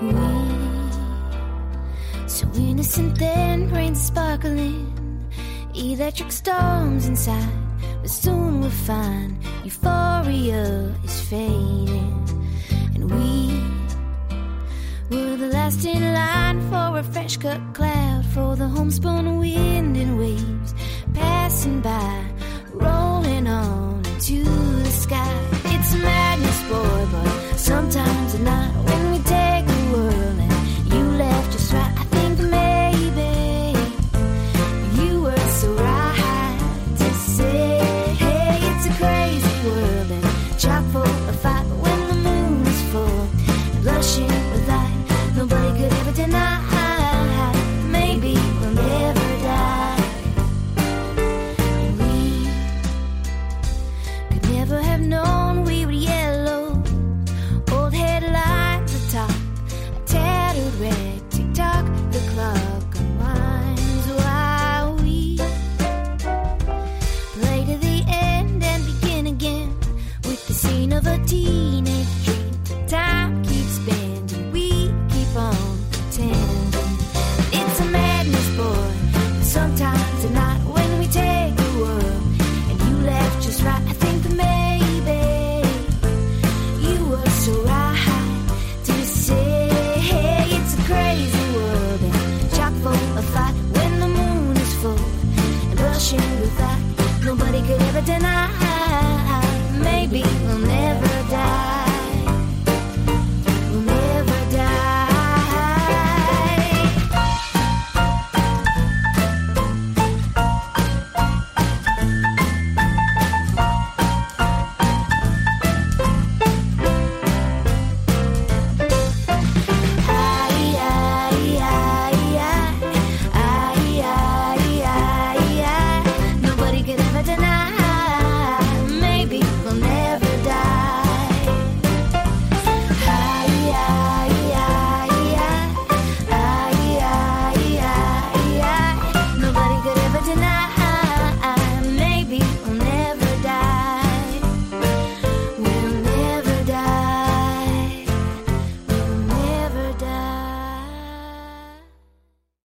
We, so innocent then, brains sparkling, electric storms inside, but soon we'll find euphoria is fading. And we were the last in line for a fresh cut cloud, for the homespun wind and waves passing by, rolling on into the sky. It's madness, boy, but